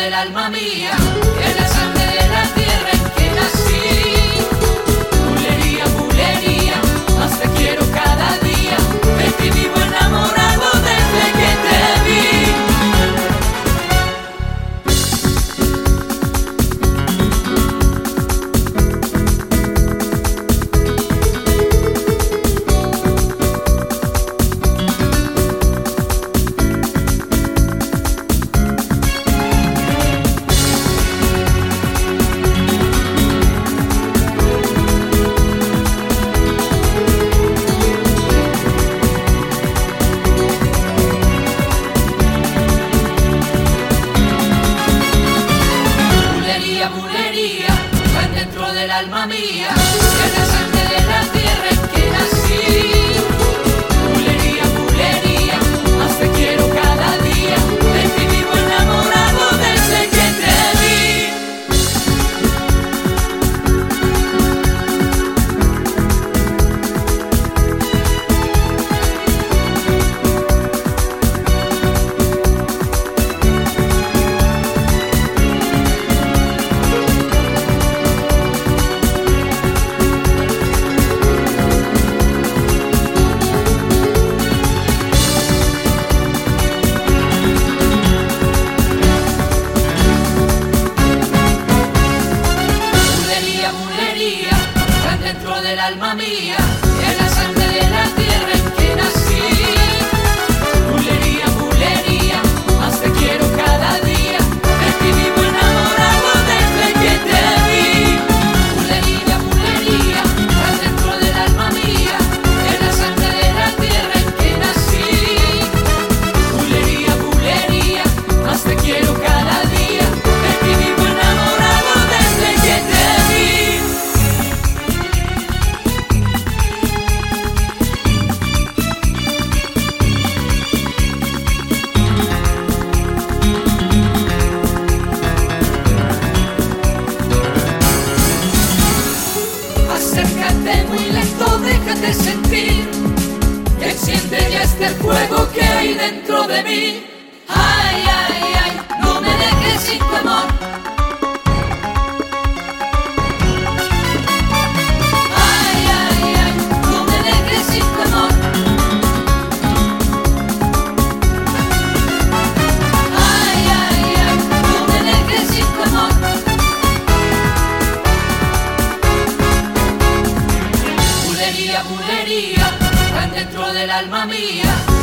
del alma mía, en la sangre de la tierra en que nací. Bulería, bulería, más te quiero cada día, de ti vivo enamorado desde que te vi. Bulería, van dentro del alma mía, en la sangre de la tierra en que nací. Bulería, bulería, más te quiero cada día, de ti vivo enamorado desde que te vi. Van dentro del alma mía, en la sangre de la tierra en que nací. Bulería, bulería, más te quiero cada día, de ti vivo enamorado desde que te vi. Bulería, bulería, van dentro del alma mía, en la sangre de la tierra en que nací. Bulería, bulería, más te quiero cada día, de ti vivo enamorado desde que te vi. Acércate muy lento, déjate sentir, y enciende ya este fuego que hay dentro de mí. Ay, ay, ay, no me dejes sin tu amor. Ay, ay, ay, no me dejes sin tu amor. Ay, ay, ay, no me dejes sin tu amor. Bulería, bulería, van dentro del alma mía.